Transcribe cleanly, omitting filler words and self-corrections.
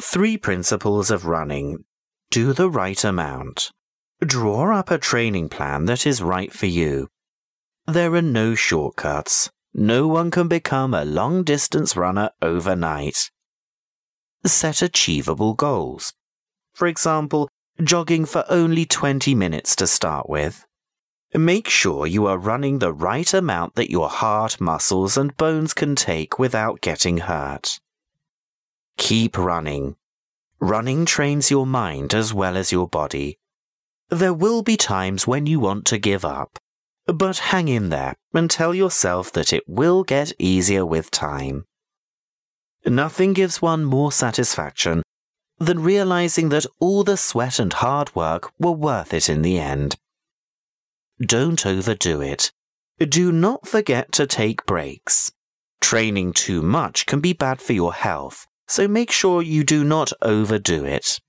3 principles of running. Do the right amount. Draw up a training plan that is right for you. There are no shortcuts. No one can become a long-distance runner overnight. Set achievable goals. For example, jogging for only 20 minutes to start with. Make sure you are running the right amount that your heart, muscles, and bones can take without getting hurt. Keep running. Running trains your mind as well as your body. There will be times when you want to give up, but hang in there and tell yourself that it will get easier with time. Nothing gives one more satisfaction than realizing that all the sweat and hard work were worth it in the end. Don't overdo it. Do not forget to take breaks. Training too much can be bad for your health, so make sure you do not overdo it.